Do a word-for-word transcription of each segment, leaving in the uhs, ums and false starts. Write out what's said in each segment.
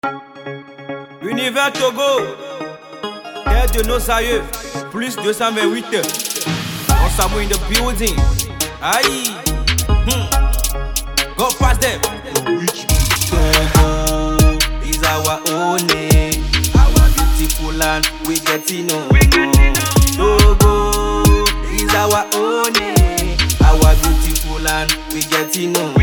Univers Togo, terre de nos aïeux, plus deux cent vingt-huit. On s'amouille in the building. Aïe, hmm. Go past them. Togo is our own name, our beautiful land, we getting on. Togo is our own name, our beautiful land, we getting on.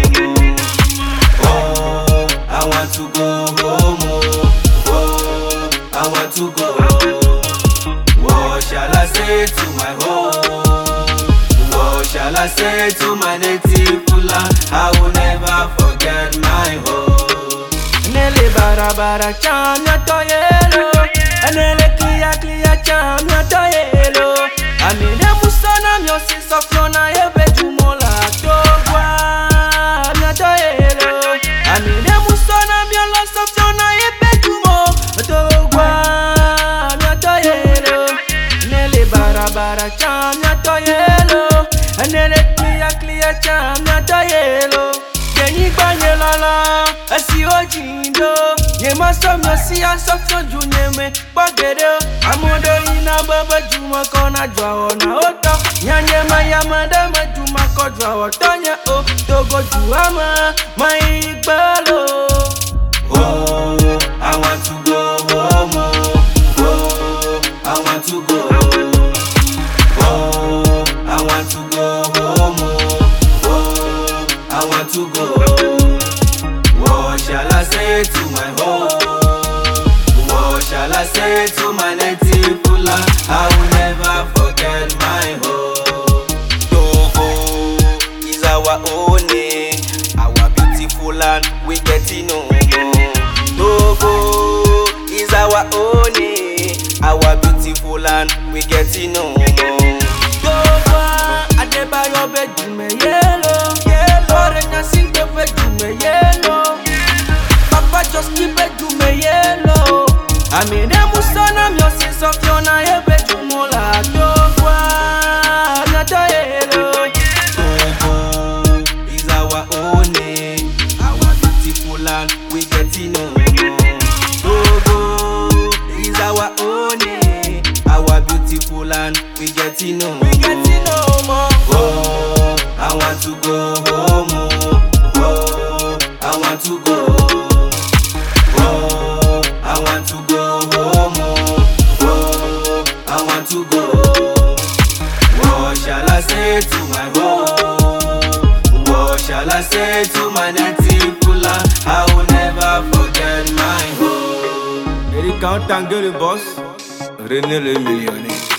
Oh, I want to go home. Oh, oh, I want to go. What shall I say to my home? What shall I say to my native land? I will never forget my home. Nele bara bara cham ya to yelo, nele clear clear cham ya to yelo. Amine musona myo si sofiona ebe jumola togwa ya to yelo. Amine musona myo la sofiona ebe jumo togwa ya to yelo. Nele bara bara cham ya to yelo, nele clear clear cham ya to yelo. Kenyi banye lala, esi ojindo. Ye masom yo si asofyo junyeme bagede. Amodo ina baba juma kona jwa ona oto. Nyanye mayamada majuma ko jwa oto nya o. Togo juama maigbalo. Oh, I want to go home. Oh, I want to go. Oh, I want to go home. Oh, I want to go. What shall I say to my home? What shall I say to my native land? I will never forget my home. Togo is our own name, our beautiful land, we getting on. Togo is our own name, our beautiful land, we getting on. Togo, Adebayo bejume yellow, yellow, Renya sinte bejume yellow. Papa just keep it to me yellow. I mean, them musona myo si sofiona ebe jumola togwa not a yellow. Togo is our own name, our beautiful land, we getting on. Togo is our own name, our beautiful land, we getting on. We getting on. Oh, I want to go home. Oh, I want to go. Oh, I want to go home. Oh, I want to go. What shall I say to my home? What shall I say to my native land? I will never forget my home. Eric Tangue le boss, René le millionnaire.